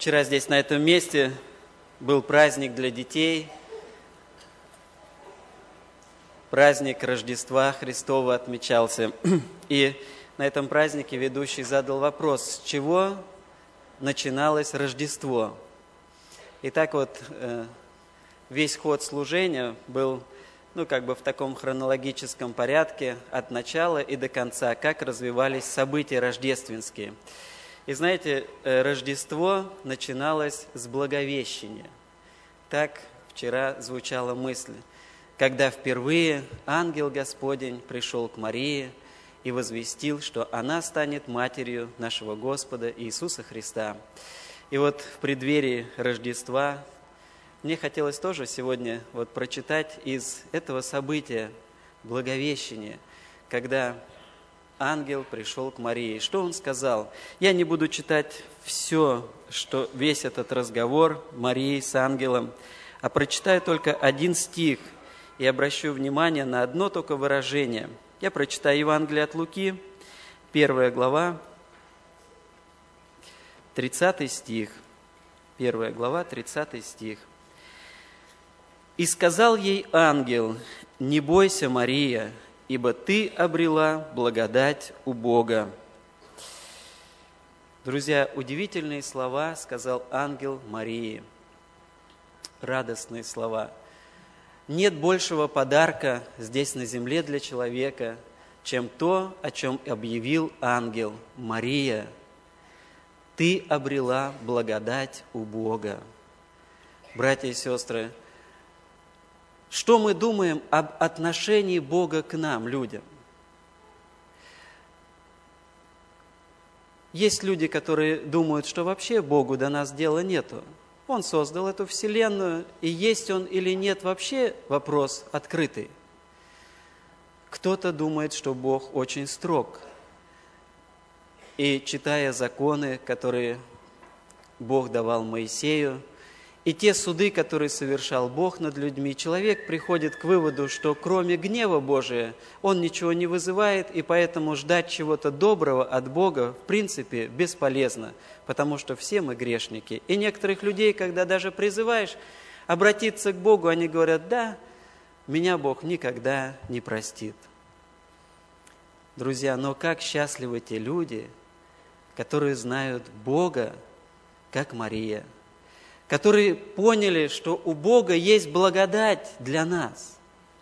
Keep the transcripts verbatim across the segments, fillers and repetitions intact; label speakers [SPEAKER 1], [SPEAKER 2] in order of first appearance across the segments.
[SPEAKER 1] Вчера здесь, на этом месте, был праздник для детей, праздник Рождества Христова отмечался. И на этом празднике ведущий задал вопрос, с чего начиналось Рождество. И так вот весь ход служения был, ну, как бы в таком хронологическом порядке от начала и до конца, как развивались события рождественские. И знаете, Рождество начиналось с Благовещения. Так вчера звучала мысль, когда впервые ангел Господень пришел к Марии и возвестил, что она станет матерью нашего Господа Иисуса Христа. И вот в преддверии Рождества мне хотелось тоже сегодня вот прочитать из этого события Благовещения, когда ангел пришел к Марии. Что он сказал? Я не буду читать все, что весь этот разговор Марии с ангелом, а прочитаю только один стих и обращу внимание на одно только выражение. Я прочитаю Евангелие от Луки, первая глава, тридцатый стих. Первая глава, тридцатый стих. «И сказал ей ангел: не бойся, Мария, ибо ты обрела благодать у Бога». Друзья, удивительные слова сказал ангел Марии. Радостные слова. Нет большего подарка здесь на земле для человека, чем то, о чем объявил ангел. Мария, ты обрела благодать у Бога. Братья и сестры, что мы думаем об отношении Бога к нам, людям? Есть люди, которые думают, что вообще Богу до нас дела нету. Он создал эту вселенную, и есть Он или нет вообще вопрос открытый. Кто-то думает, что Бог очень строг. И читая законы, которые Бог давал Моисею, и те суды, которые совершал Бог над людьми, человек приходит к выводу, что кроме гнева Божия он ничего не вызывает, и поэтому ждать чего-то доброго от Бога в принципе бесполезно, потому что все мы грешники. И некоторых людей, когда даже призываешь обратиться к Богу, они говорят: да, меня Бог никогда не простит. Друзья, но как счастливы те люди, которые знают Бога, как Мария, которые поняли, что у Бога есть благодать для нас,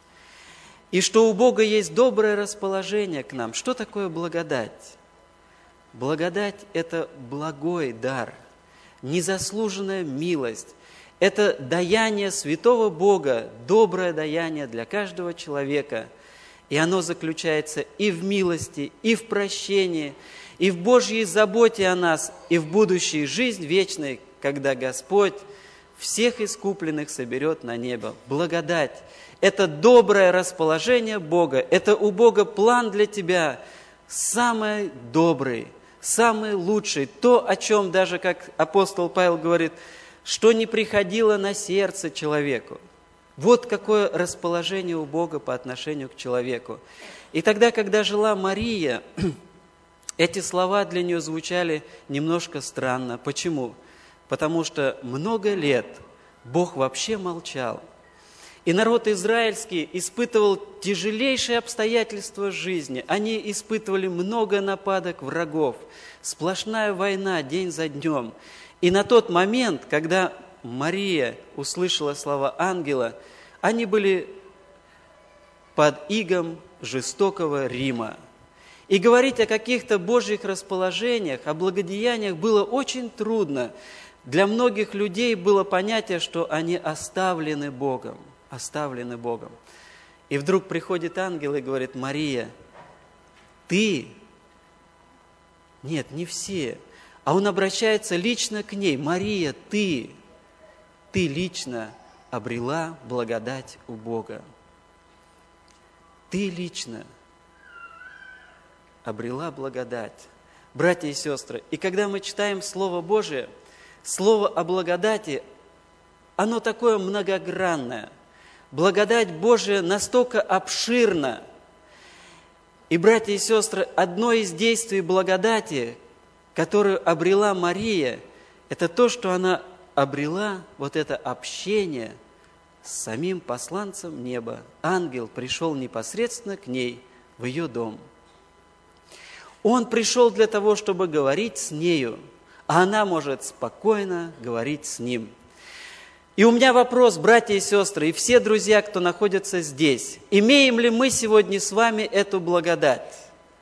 [SPEAKER 1] и что у Бога есть доброе расположение к нам. Что такое благодать? Благодать – это благой дар, незаслуженная милость. Это даяние святого Бога, доброе даяние для каждого человека. И оно заключается и в милости, и в прощении, и в Божьей заботе о нас, и в будущей жизни вечной, когда Господь всех искупленных соберет на небо. Благодать – это доброе расположение Бога, это у Бога план для тебя, самый добрый, самый лучший, то, о чем даже, как апостол Павел говорит, что не приходило на сердце человеку. Вот какое расположение у Бога по отношению к человеку. И тогда, когда жила Мария, эти слова для нее звучали немножко странно. Почему? Потому что много лет Бог вообще молчал. И народ израильский испытывал тяжелейшие обстоятельства жизни. Они испытывали много нападок врагов, сплошная война день за днем. И на тот момент, когда Мария услышала слова ангела, они были под игом жестокого Рима. И говорить о каких-то Божьих расположениях, о благодеяниях было очень трудно. Для многих людей было понятие, что они оставлены Богом, оставлены Богом. И вдруг приходит ангел и говорит: Мария, ты, нет, не все, а он обращается лично к ней: Мария, ты, ты лично обрела благодать у Бога. Ты лично обрела благодать. Братья и сестры, и когда мы читаем Слово Божие, Слово о благодати, оно такое многогранное. Благодать Божия настолько обширна. И, братья и сестры, одно из действий благодати, которую обрела Мария, это то, что она обрела вот это общение с самим посланцем неба. Ангел пришел непосредственно к ней в ее дом. Он пришел для того, чтобы говорить с нею, а она может спокойно говорить с ним. И у меня вопрос, братья и сестры, и все друзья, кто находится здесь, имеем ли мы сегодня с вами эту благодать?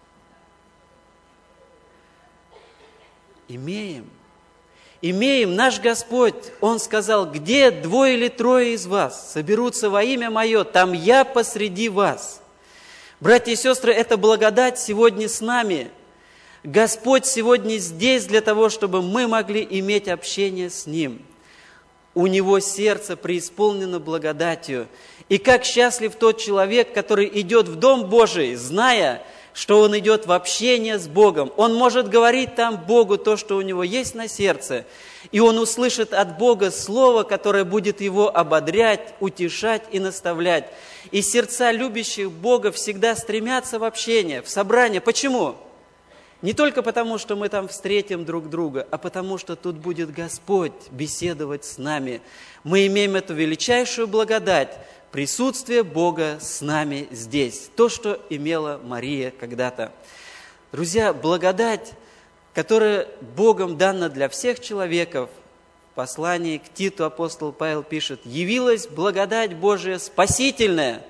[SPEAKER 1] Имеем. Имеем. Наш Господь, Он сказал, где двое или трое из вас соберутся во имя Мое, там Я посреди вас. Братья и сестры, эта благодать сегодня с нами. Господь сегодня здесь для того, чтобы мы могли иметь общение с Ним. У Него сердце преисполнено благодатью. И как счастлив тот человек, который идет в Дом Божий, зная, что он идет в общение с Богом. Он может говорить там Богу то, что у него есть на сердце. И он услышит от Бога слово, которое будет его ободрять, утешать и наставлять. И сердца любящих Бога всегда стремятся в общение, в собрание. Почему? Не только потому, что мы там встретим друг друга, а потому, что тут будет Господь беседовать с нами. Мы имеем эту величайшую благодать, присутствие Бога с нами здесь. То, что имела Мария когда-то. Друзья, благодать, которая Богом дана для всех человеков, в послании к Титу апостол Павел пишет, «Явилась благодать Божия спасительная».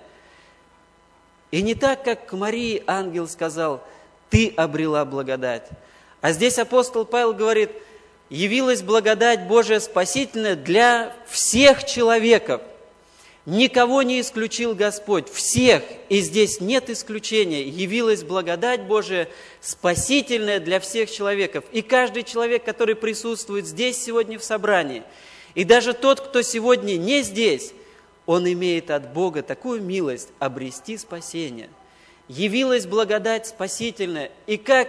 [SPEAKER 1] И не так, как к Марии ангел сказал, «Ты обрела благодать». А здесь апостол Павел говорит, «Явилась благодать Божия спасительная для всех человеков». Никого не исключил Господь, всех, и здесь нет исключения. Явилась благодать Божия спасительная для всех человеков. И каждый человек, который присутствует здесь сегодня в собрании, и даже тот, кто сегодня не здесь, он имеет от Бога такую милость обрести спасение. Явилась благодать спасительная. И как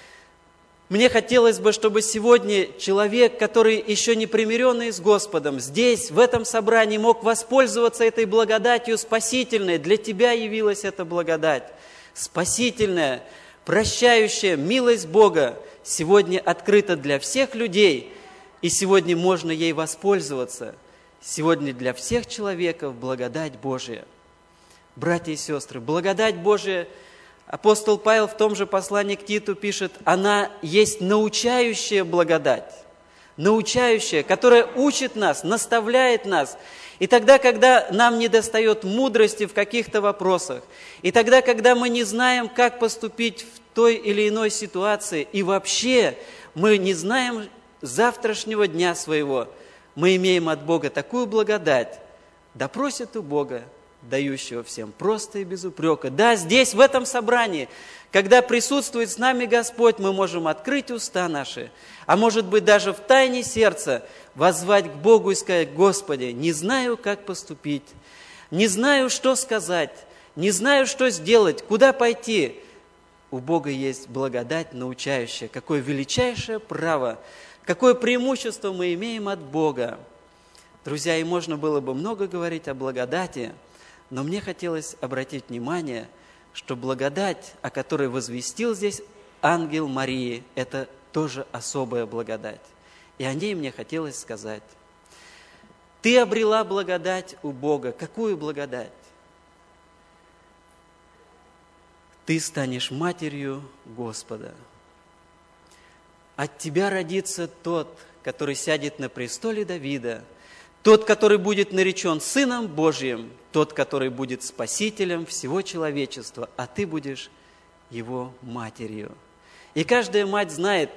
[SPEAKER 1] мне хотелось бы, чтобы сегодня человек, который еще не примиренный с Господом, здесь, в этом собрании, мог воспользоваться этой благодатью спасительной. Для тебя явилась эта благодать спасительная, прощающая, милость Бога сегодня открыта для всех людей, и сегодня можно ей воспользоваться. Сегодня для всех человеков благодать Божия. Братья и сестры, благодать Божия, апостол Павел в том же послании к Титу пишет, она есть научающая благодать, научающая, которая учит нас, наставляет нас. И тогда, когда нам недостает мудрости в каких-то вопросах, и тогда, когда мы не знаем, как поступить в той или иной ситуации, и вообще мы не знаем завтрашнего дня своего, мы имеем от Бога такую благодать, да просит у Бога, дающего всем просто и без упрека. Да, здесь, в этом собрании, когда присутствует с нами Господь, мы можем открыть уста наши, а может быть даже в тайне сердца воззвать к Богу и сказать, Господи, не знаю, как поступить, не знаю, что сказать, не знаю, что сделать, куда пойти. У Бога есть благодать научающая. Какое величайшее право, какое преимущество мы имеем от Бога. Друзья, и можно было бы много говорить о благодати, но мне хотелось обратить внимание, что благодать, о которой возвестил здесь ангел Марии, это тоже особая благодать. И о ней мне хотелось сказать. Ты обрела благодать у Бога. Какую благодать? Ты станешь матерью Господа. От тебя родится тот, который сядет на престоле Давида, тот, который будет наречен Сыном Божьим, тот, который будет Спасителем всего человечества, а ты будешь его матерью. И каждая мать знает,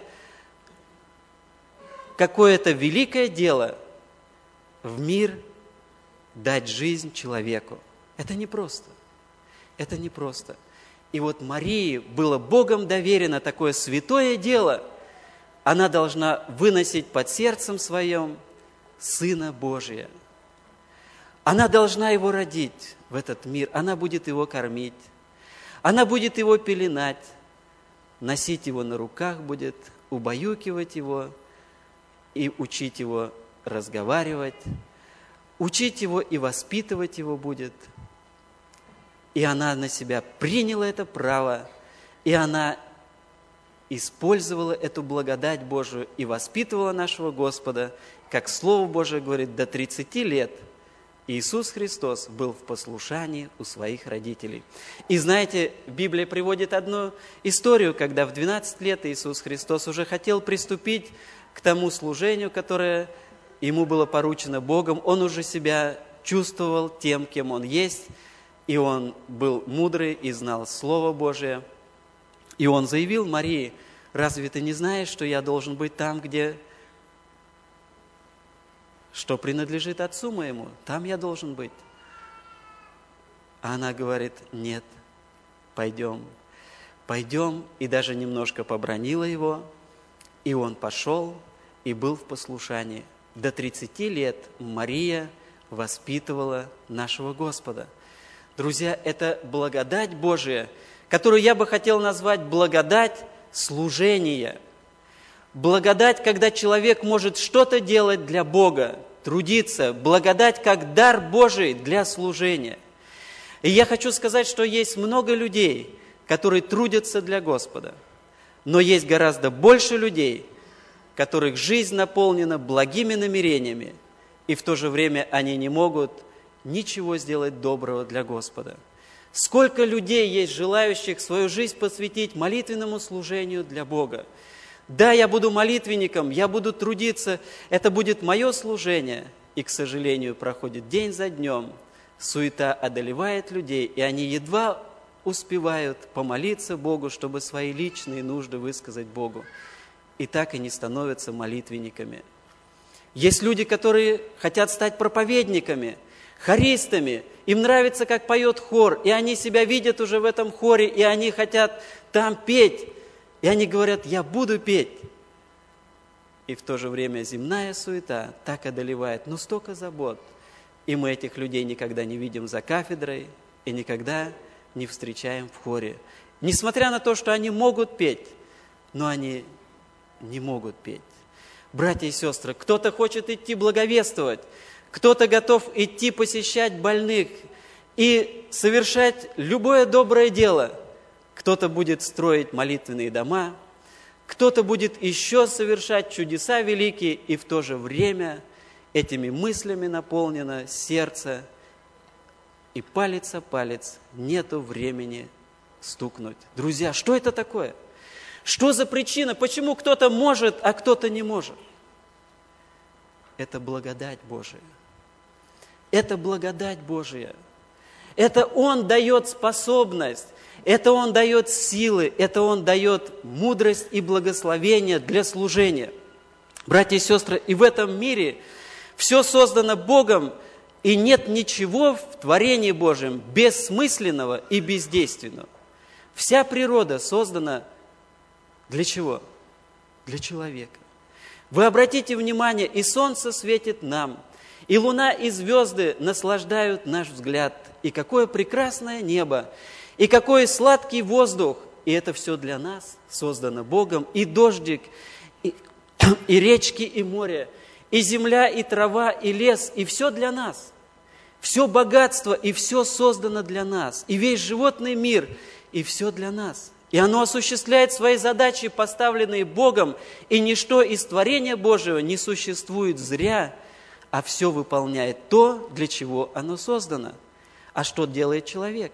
[SPEAKER 1] какое это великое дело в мир дать жизнь человеку. Это непросто. Это непросто. И вот Марии было Богом доверено такое святое дело. Она должна выносить под сердцем своем Сына Божия. Она должна его родить в этот мир. Она будет его кормить. Она будет его пеленать. Носить его на руках будет, убаюкивать его и учить его разговаривать. Учить его и воспитывать его будет. И она на себя приняла это право. И она использовала эту благодать Божию и воспитывала нашего Господа, как Слово Божие говорит, до тридцати лет Иисус Христос был в послушании у своих родителей. И знаете, Библия приводит одну историю, когда в двенадцать лет Иисус Христос уже хотел приступить к тому служению, которое ему было поручено Богом. Он уже себя чувствовал тем, кем он есть, и он был мудрый и знал Слово Божие. И он заявил Марии: «Разве ты не знаешь, что я должен быть там, где, что принадлежит отцу моему? Там я должен быть». А она говорит: «Нет, пойдем, пойдем». И даже немножко побранила его, и он пошел и был в послушании. До тридцати лет Мария воспитывала нашего Господа. Друзья, это благодать Божия, которую я бы хотел назвать благодать служения. Благодать, когда человек может что-то делать для Бога, трудиться. Благодать, как дар Божий для служения. И я хочу сказать, что есть много людей, которые трудятся для Господа. Но есть гораздо больше людей, которых жизнь наполнена благими намерениями, и в то же время они не могут ничего сделать доброго для Господа. Сколько людей есть, желающих свою жизнь посвятить молитвенному служению для Бога. Да, я буду молитвенником, я буду трудиться, это будет мое служение. И, к сожалению, проходит день за днем, суета одолевает людей, и они едва успевают помолиться Богу, чтобы свои личные нужды высказать Богу. И так и не становятся молитвенниками. Есть люди, которые хотят стать проповедниками, хористами. Им нравится, как поет хор, и они себя видят уже в этом хоре, и они хотят там петь. И они говорят: я буду петь. И в то же время земная суета так одолевает, ну столько забот. И мы этих людей никогда не видим за кафедрой, и никогда не встречаем в хоре. Несмотря на то, что они могут петь, но они не могут петь. Братья и сестры, кто-то хочет идти благовествовать, кто-то готов идти посещать больных и совершать любое доброе дело. Кто-то будет строить молитвенные дома, кто-то будет еще совершать чудеса великие, и в то же время этими мыслями наполнено сердце, и палец о палец нету времени стукнуть. Друзья, что это такое? Что за причина? Почему кто-то может, а кто-то не может? Это благодать Божия. Это благодать Божия. Это Он дает способность, это Он дает силы, это Он дает мудрость и благословение для служения. Братья и сестры, и в этом мире все создано Богом, и нет ничего в творении Божьем бессмысленного и бездейственного. Вся природа создана для чего? Для человека. Вы обратите внимание, и солнце светит нам, и луна, и звезды наслаждают наш взгляд. И какое прекрасное небо, и какой сладкий воздух. И это все для нас создано Богом. И дождик, и, и речки, и море, и земля, и трава, и лес, и все для нас. Все богатство, и все создано для нас. И весь животный мир, и все для нас. И оно осуществляет свои задачи, поставленные Богом, и ничто из творения Божьего не существует зря, а все выполняет то, для чего оно создано. А что делает человек?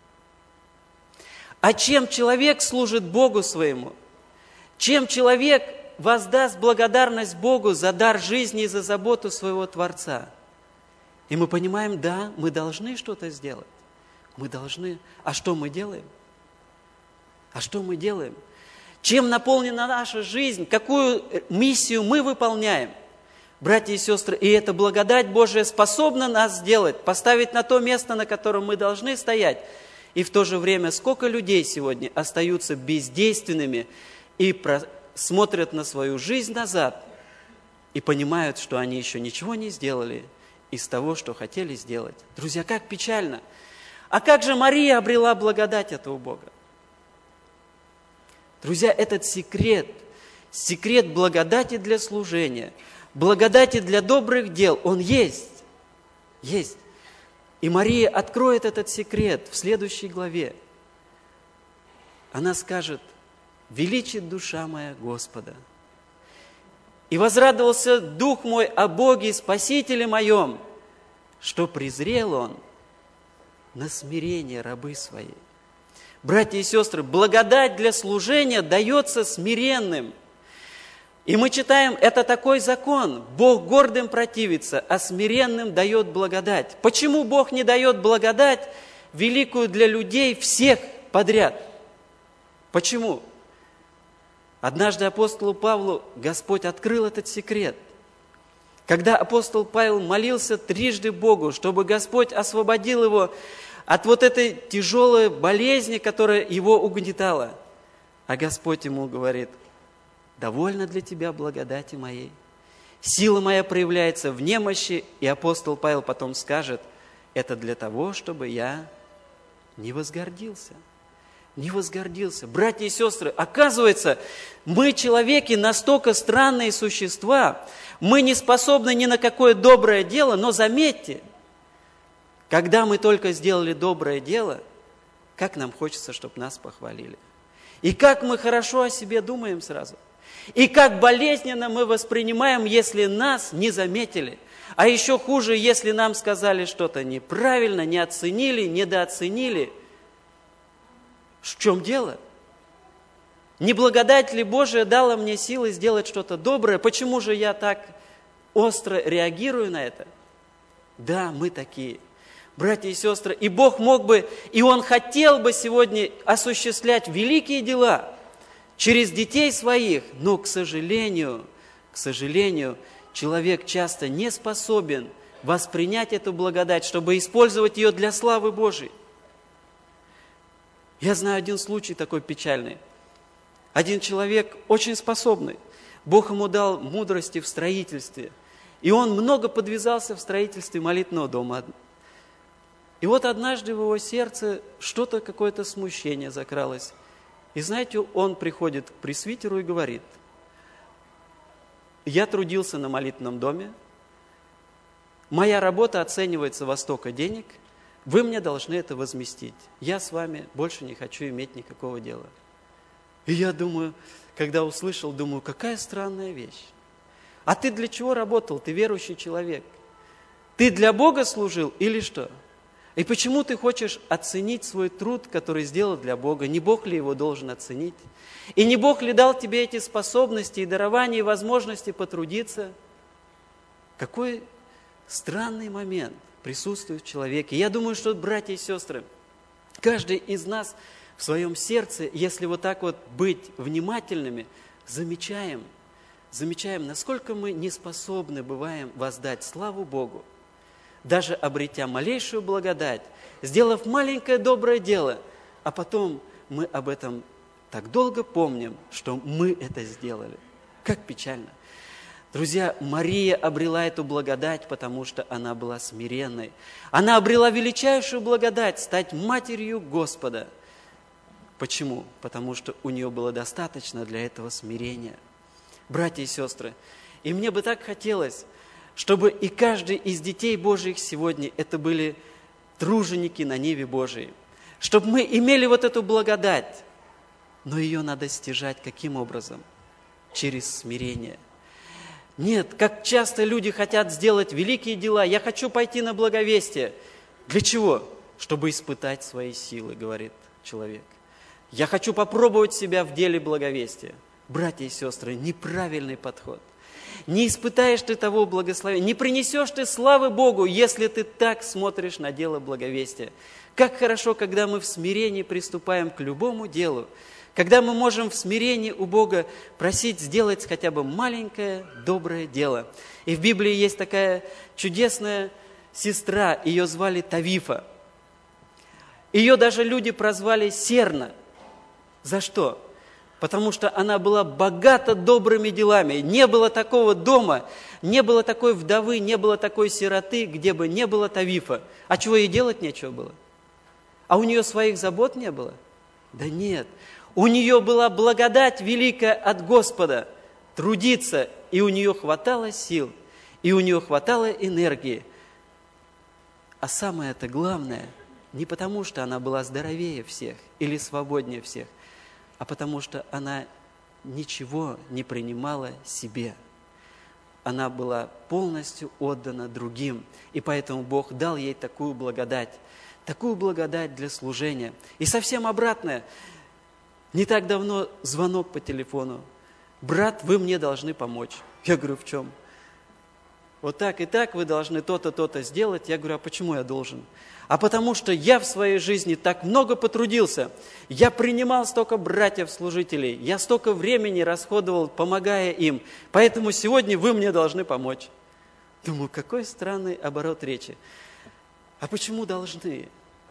[SPEAKER 1] А чем человек служит Богу своему? Чем человек воздаст благодарность Богу за дар жизни и за заботу своего Творца? И мы понимаем, да, мы должны что-то сделать. Мы должны. А что мы делаем? А что мы делаем? Чем наполнена наша жизнь? Какую миссию мы выполняем? Братья и сестры, и эта благодать Божия способна нас сделать, поставить на то место, на котором мы должны стоять. И в то же время, сколько людей сегодня остаются бездейственными и про... смотрят на свою жизнь назад и понимают, что они еще ничего не сделали из того, что хотели сделать. Друзья, как печально. А как же Мария обрела благодать этого Бога? Друзья, этот секрет, секрет благодати для служения, благодати для добрых дел, он есть. Есть. И Мария откроет этот секрет в следующей главе. Она скажет: величит душа моя Господа. И возрадовался дух мой о Боге и Спасителе моем, что презрел Он на смирение рабы своей. Братья и сестры, благодать для служения дается смиренным. И мы читаем, это такой закон. Бог гордым противится, а смиренным дает благодать. Почему Бог не дает благодать великую для людей всех подряд? Почему? Однажды апостолу Павлу Господь открыл этот секрет. Когда апостол Павел молился трижды Богу, чтобы Господь освободил его от вот этой тяжелой болезни, которая его угнетала. А Господь ему говорит: довольно для тебя благодати моей. Сила моя проявляется в немощи. И апостол Павел потом скажет: это для того, чтобы я не возгордился. Не возгордился. Братья и сестры, оказывается, мы, человеки, настолько странные существа, мы не способны ни на какое доброе дело, но заметьте, когда мы только сделали доброе дело, как нам хочется, чтобы нас похвалили. И как мы хорошо о себе думаем сразу. И как болезненно мы воспринимаем, если нас не заметили. А еще хуже, если нам сказали что-то неправильно, не оценили, недооценили. В чем дело? Не благодать ли Божия дала мне силы сделать что-то доброе? Почему же я так остро реагирую на это? Да, мы такие. Братья и сестры, и Бог мог бы, и Он хотел бы сегодня осуществлять великие дела через детей своих, но, к сожалению, к сожалению, человек часто не способен воспринять эту благодать, чтобы использовать ее для славы Божией. Я знаю один случай такой печальный. Один человек очень способный. Бог ему дал мудрости в строительстве. И он много подвязался в строительстве молитвенного дома. И вот однажды в его сердце что-то, какое-то смущение закралось. И знаете, он приходит к пресвитеру и говорит: я трудился на молитвенном доме, моя работа оценивается во столько денег, вы мне должны это возместить. Я с вами больше не хочу иметь никакого дела. И я думаю, когда услышал, думаю, какая странная вещь. А ты для чего работал? Ты верующий человек. Ты для Бога служил или что? И почему ты хочешь оценить свой труд, который сделал для Бога? Не Бог ли его должен оценить? И не Бог ли дал тебе эти способности и дарования, и возможности потрудиться? Какой странный момент присутствует в человеке. Я думаю, что, братья и сестры, каждый из нас в своем сердце, если вот так вот быть внимательными, замечаем, замечаем, насколько мы не способны бываем воздать славу Богу, даже обретя малейшую благодать, сделав маленькое доброе дело, а потом мы об этом так долго помним, что мы это сделали. Как печально. Друзья, Мария обрела эту благодать, потому что она была смиренной. Она обрела величайшую благодать стать матерью Господа. Почему? Потому что у нее было достаточно для этого смирения. Братья и сестры, и мне бы так хотелось, чтобы и каждый из детей Божьих сегодня это были труженики на ниве Божией. Чтобы мы имели вот эту благодать, но ее надо стяжать каким образом? Через смирение. Нет, как часто люди хотят сделать великие дела. Я хочу пойти на благовестие. Для чего? Чтобы испытать свои силы, говорит человек. Я хочу попробовать себя в деле благовестия. Братья и сестры, неправильный подход. Не испытаешь ты того благословения, не принесешь ты славы Богу, если ты так смотришь на дело благовестия. Как хорошо, когда мы в смирении приступаем к любому делу. Когда мы можем в смирении у Бога просить сделать хотя бы маленькое доброе дело. И в Библии есть такая чудесная сестра, ее звали Тавифа. Ее даже люди прозвали Серна. За что? Потому что она была богата добрыми делами. Не было такого дома, не было такой вдовы, не было такой сироты, где бы не было Тавифа. А чего ей делать нечего было? А у нее своих забот не было? Да нет. У нее была благодать великая от Господа трудиться, и у нее хватало сил, и у нее хватало энергии. А самое это главное, не потому что она была здоровее всех или свободнее всех, а потому что она ничего не принимала себе. Она была полностью отдана другим, и поэтому Бог дал ей такую благодать, такую благодать для служения. И совсем обратное. Не так давно звонок по телефону. «Брат, вы мне должны помочь». Я говорю, в чем? Вот так и так вы должны то-то, то-то сделать. Я говорю, а почему я должен? А потому что я в своей жизни так много потрудился. Я принимал столько братьев-служителей. Я столько времени расходовал, помогая им. Поэтому сегодня вы мне должны помочь. Думаю, какой странный оборот речи. А почему должны?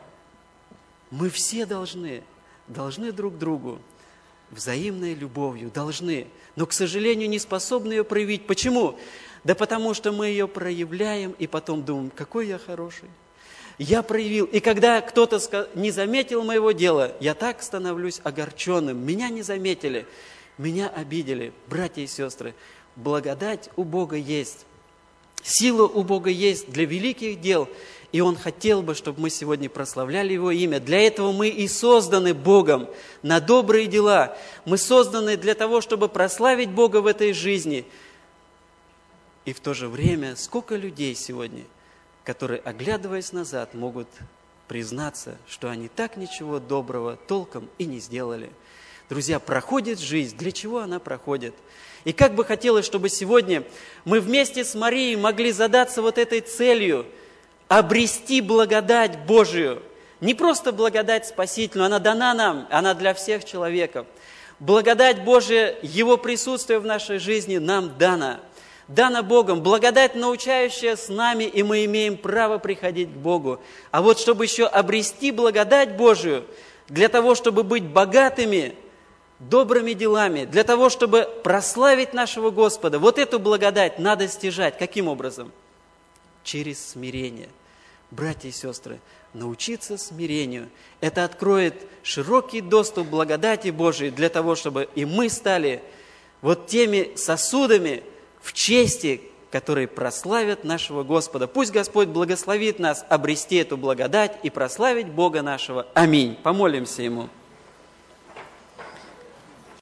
[SPEAKER 1] Мы все должны. Должны друг другу. Взаимной любовью. Должны. Но, к сожалению, не способны ее проявить. Почему? Да потому что мы ее проявляем и потом думаем, какой я хороший. Я проявил. И когда кто-то не заметил моего дела, я так становлюсь огорченным. Меня не заметили, меня обидели. Братья и сестры, благодать у Бога есть. Сила у Бога есть для великих дел. И Он хотел бы, чтобы мы сегодня прославляли Его имя. Для этого мы и созданы Богом на добрые дела. Мы созданы для того, чтобы прославить Бога в этой жизни. И в то же время, сколько людей сегодня, которые, оглядываясь назад, могут признаться, что они так ничего доброго толком и не сделали. Друзья, проходит жизнь. Для чего она проходит? И как бы хотелось, чтобы сегодня мы вместе с Марией могли задаться вот этой целью – обрести благодать Божию. Не просто благодать спасительную, она дана нам, она для всех человеков. Благодать Божия, Его присутствие в нашей жизни нам дано. Дана Богом, благодать, научающая с нами, и мы имеем право приходить к Богу. А вот чтобы еще обрести благодать Божию, для того, чтобы быть богатыми, добрыми делами, для того, чтобы прославить нашего Господа, вот эту благодать надо стяжать. Каким образом? Через смирение. Братья и сестры, научиться смирению. Это откроет широкий доступ к благодати Божией для того, чтобы и мы стали вот теми сосудами в чести, которые прославят нашего Господа. Пусть Господь благословит нас обрести эту благодать и прославить Бога нашего. Аминь. Помолимся Ему.